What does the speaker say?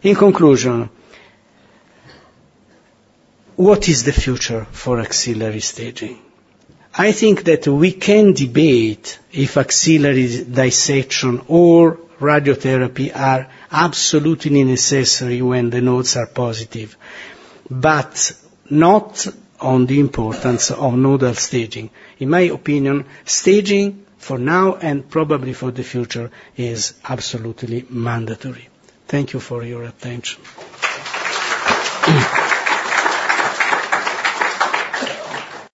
In conclusion, what is the future for axillary staging? I think that we can debate if axillary dissection or radiotherapy are absolutely necessary when the nodes are positive, but not on the importance of nodal staging. In my opinion, staging for now and probably for the future is absolutely mandatory. Thank you for your attention.